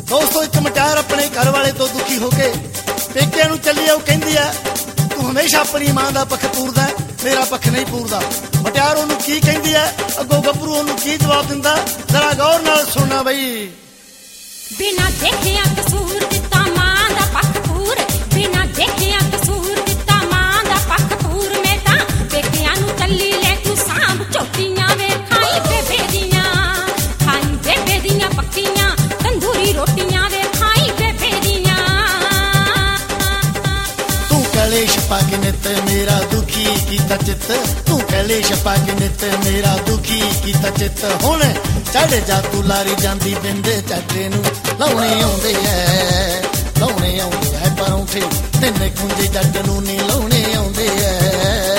ਦੋਸਤੋ ਇੱਕ ਮੁਟਿਆਰ ਆਪਣੇ ਘਰ ਵਾਲੇ ਤੋਂ ਦੁਖੀ ਹੋ ਕੇ ਪੇਕਿਆਂ ਨੂੰ ਚੱਲੀ ਆ। ਉਹ ਕਹਿੰਦੀ ਆ ਤੂੰ ਹਮੇਸ਼ਾ ਆਪਣੀ ਮਾਂ ਦਾ ਪੱਖ ਪੂਰਦਾ, ਮੇਰਾ ਪੱਖ ਨਹੀਂ ਪੂਰਦਾ। ਮੁਟਿਆਰ ਉਹਨੂੰ ਕੀ ਕਹਿੰਦੀ ਆ, ਅੱਗੋਂ ਗੱਭਰੂ ਉਹਨੂੰ ਕੀ ਜਵਾਬ ਦਿੰਦਾ, ਜ਼ਰਾ ਗੌਰ ਨਾਲ ਸੁਣਨਾ ਬਈ। ਬਿਨਾਂ ਦੇਖਿਆ ਕਸੂਰ ਦਿੱਤਾ ਮਾਂ ਦਾ ਪੱਖ ਪੂਰ, ਬਿਨਾਂ ਦੇਖਿਆ ਕਸੂਰ ਦਿੱਤਾ ਮਾਂ ਦਾ ਪੱਖ ਪੂਰ। ਮੈਂ ਤਾਂ ਪੇਕਿਆਂ ਨੂੰ ਚੱਲੀ ਲੈ ਤੂੰ ਸਾਂਭ ਝੋਟੀਆਂ ਵੇ ਖਾਈ ਬੇਬੇ ਦੀਆਂ, ਖਾਈ ਬੇਬੇ ਦੀਆਂ ਪੱਕੀਆਂ ਤੰਦੂਰੀ ਰੋਟੀਆਂ ਵੇ ਖਾਈ ਬੇਬੇ ਦੀਆਂ। ਤੂੰ ਕਲੇਸ਼ ਪਾ ਕੇ ਨਿੱਤ ਮੇਰਾ ਦੁਖੀ ਕੀਤਾ ਚਿੱਤ, ਤੂੰ ਕਲੇਸ਼ ਪਾ ਕੇ ਨਿੱਤ ਮੇਰਾ ਦੁਖੀ ਕੀਤਾ ਚਿੱਤ। ਹੁਣ ਚੜ ਜਾ ਤੂੰ ਲਾਰੀ ਜਾਂਦੀ ਬਿੰਦੇ ਚਾਟੇ ਨੂੰ ਲਾਉਣੇ ਆਉਂਦੇ ਐ, ਲਾਉਣੇ ਆਉਂਦੇ ਐ ਪਰੌਂਠੇ ਤਿੰਨ ਖੁੰਝੇ ਜੱਟ ਨੂੰ ਨੀ ਲਾਉਣੇ ਆਉਂਦੇ ਐ।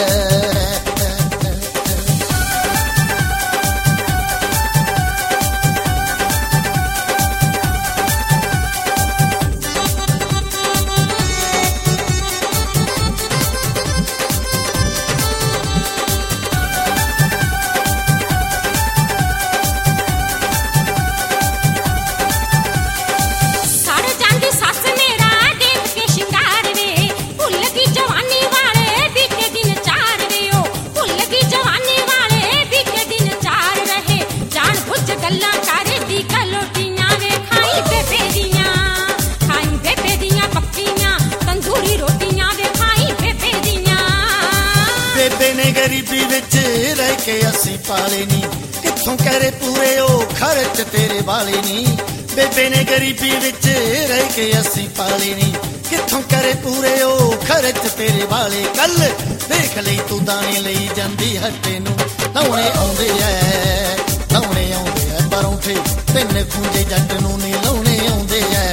ਬੇਬੇ ਨੇ ਗਰੀਬੀ ਵਿੱਚ ਰਹਿ ਕੇ ਅਸੀਂ ਪਾਲੇ ਨੀ, ਕਿੱਥੋਂ ਕਰੇ ਪੂਰੇ ਉਹ ਖਰਚ ਤੇਰੇ ਵਾਲੇ ਨੀ। ਬੇਬੇ ਨੇ ਗਰੀਬੀ ਵਿੱਚ ਰਹਿ ਕੇ ਅਸੀਂ ਪਾਲੇ ਨੀ, ਕਿੱਥੋਂ ਕਰੇ ਪੂਰੇ ਉਹ ਖਰਚ ਤੇਰੇ ਵਾਲੇ। ਕੱਲ ਦੇਖ ਲਈ ਤੂੰ ਦਾਣੇ ਲਈ ਜਾਂਦੀ ਹੱਟੇ ਨੂੰ ਲਾਉਣੇ ਆਉਂਦੇ ਐ, ਲਾਉਣੇ ਆਉਂਦੇ ਐ ਪਰੌਂਠੇ ਤਿੰਨ ਖੁੰਝੇ ਜੱਟ ਨੂੰ ਨੀ ਲਾਉਣੇ ਆਉਂਦੇ ਐ।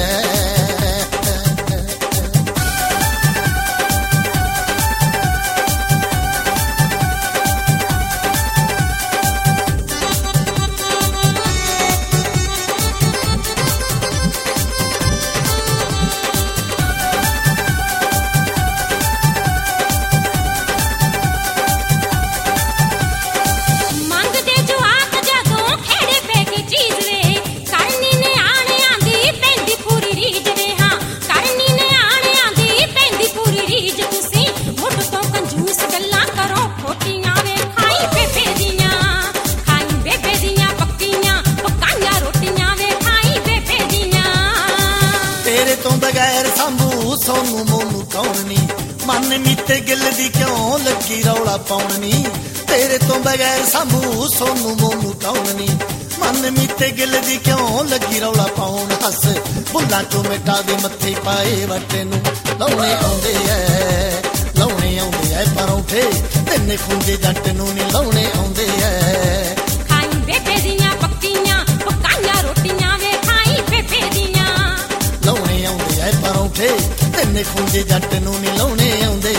ਤੇਰੇ ਤੋਂ ਬਗੈਰ ਸੰਭੂ ਸੋਨੂੰ ਮੋਨੂੰ ਕੌਣ ਨੀ, ਮਨ ਮੀਤੇ ਗਿੱਲ ਦੀ ਕਿਉਂ ਲੱਗੀ ਰੌਲਾ ਪਾਉਣ ਨੀ। ਤੇਰੇ ਤੋਂ ਬਗੈਰ ਸੰਭੂ ਸੋਨੂੰ ਮੋਨੂੰ ਕੌਣ ਨੀ, ਮਨ ਮੀਤੇ ਗਿੱਲ ਦੀ ਕਿਉਂ ਲੱਗੀ ਰੌਲਾ ਪਾਉਣ। ਹੱਸ ਬੁੱਲਾਂ ਚੋਂ ਮਿੱਟਾ ਦੇ ਮੱਥੇ ਪਾਏ ਵੱਟੇ ਨੂੰ ਲਾਉਣੇ ਆਉਂਦੇ ਐ, ਲਾਉਣੇ ਆਉਂਦੇ ਐ ਪਰੌਂਠੇ ਤਿੰਨ ਖੁੰਝੇ ਜੱਟ ਨੂੰ ਨੀ ਲਾਉਣੇ ਆਉਂਦੇ ਐ। ਖਾਈ ਬੇਬੇ ਦੀਆਂ ਪੱਕੀਆਂ ਪਕਾਈਆਂ ਰੋਟੀਆਂ ਵੇ ਖਾਈ ਬੇਬੇ ਦੀਆਂ, ਲਾਉਣੇ ਆਉਂਦੇ ਐ ਪਰੌਂਠੇ ਤਿੰਨ ਖੁੰਝੇ ਜੱਟ ਨੂੰ ਨੀ ਲਾਉਣੇ ਆਉਂਦੇ